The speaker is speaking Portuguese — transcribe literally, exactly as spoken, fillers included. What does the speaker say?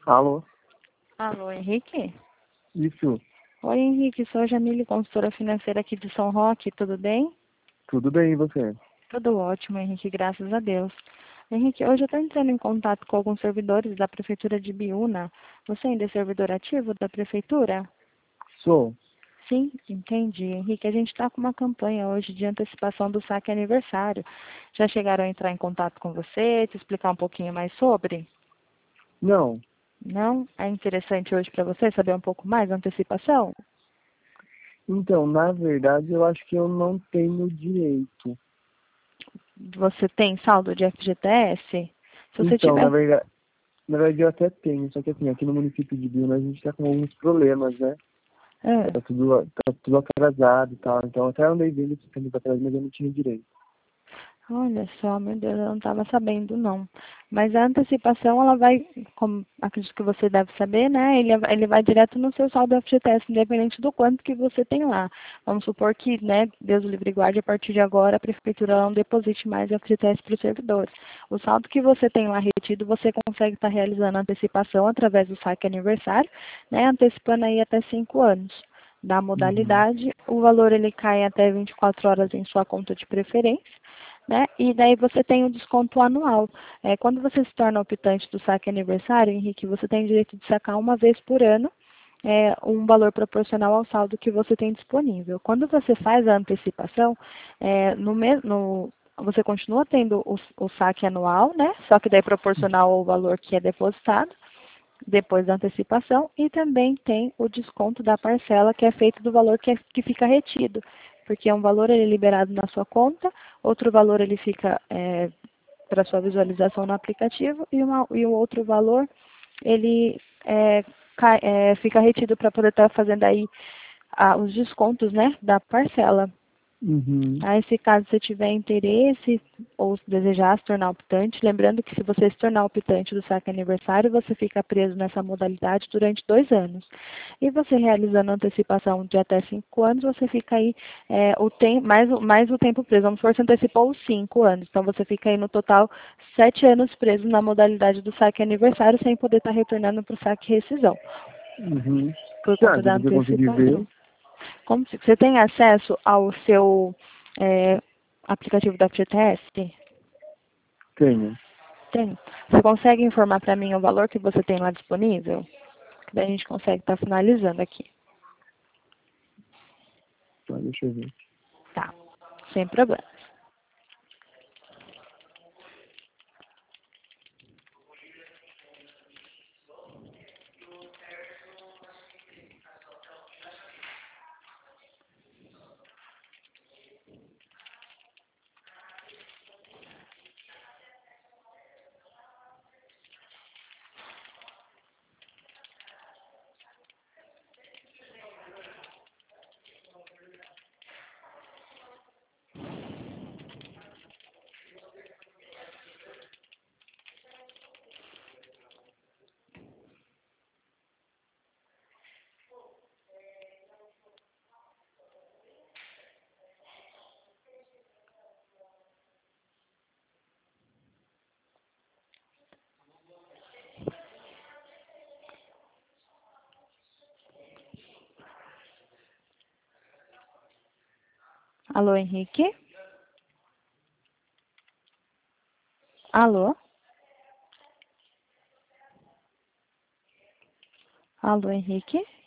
Alô? Alô, Henrique? Isso, Oi, Henrique, sou a Jamile, consultora financeira aqui de São Roque, tudo bem? tudo bem, e você? Tudo ótimo, Henrique, graças a Deus. Henrique, hoje eu estou entrando em contato com alguns servidores da Prefeitura de Biúna. Você ainda é servidor ativo da Prefeitura? Sou. Sim, entendi. Henrique, a gente está com uma campanha hoje de antecipação do saque aniversário. Já chegaram a entrar em contato com você, te explicar um pouquinho mais sobre? Não. Não? É interessante hoje para você saber um pouco mais da antecipação? Então, na verdade, eu acho que eu não tenho direito. Você tem saldo de F G T S? Se você Então, na tiver. verdade, na verdade eu até tenho, só que assim, aqui no município de Biúna a gente tá com alguns problemas, né? Ah, Tá tudo, tá tudo atrasado e tal. Então, até andei vendo esse tempo atrás, mas eu não tinha direito. olha só, meu Deus, eu não estava sabendo não. Mas a antecipação, ela vai, como acredito que você deve saber, né? Ele, ele vai direto no seu saldo F G T S, independente do quanto que você tem lá. Vamos supor que, né, Deus o livre e guarde, a partir de agora a prefeitura não deposite mais F G T S para os servidores. O saldo que você tem lá retido, você consegue estar realizando a antecipação através do saque aniversário, né? Antecipando aí até cinco anos da Uhum. modalidade. O valor ele cai até vinte e quatro horas em sua conta de preferência, né? E daí você tem o desconto anual. É, quando você se torna optante do saque aniversário, Henrique, você tem direito de sacar uma vez por ano é, um valor proporcional ao saldo que você tem disponível. Quando você faz a antecipação, é, no, mes- no você continua tendo o, o saque anual, né? Só que daí proporcional ao valor que é depositado depois da antecipação, e também tem o desconto da parcela que é feito do valor que, é, que fica retido, porque um valor ele é liberado na sua conta, outro valor ele fica é, para sua visualização no aplicativo e, uma, e o outro valor ele é, cai, é, fica retido para poder estar fazendo aí ah, os descontos, né, da parcela. Uhum. Aí, se caso você tiver interesse ou se desejar se tornar optante, lembrando que se você se tornar optante do saque aniversário, você fica preso nessa modalidade durante dois anos. E você realizando a antecipação de até cinco anos, você fica aí é, o tem, mais, o- mais o tempo preso. Vamos supor que você antecipou os cinco anos. Então, você fica aí no total sete anos preso na modalidade do saque aniversário, sem poder estar retornando para o saque rescisão, Uhum. por Tá, conta se da você conseguir antecipação. ver, Como se- você tem acesso ao seu é, aplicativo da F G T S? tenho. Tem. Você consegue informar para mim o valor que você tem lá disponível? Que daí a gente consegue estar finalizando aqui. Tá, deixa eu ver. Tá. Sem problema. Alô, Henrique? Alô? Alô, Henrique?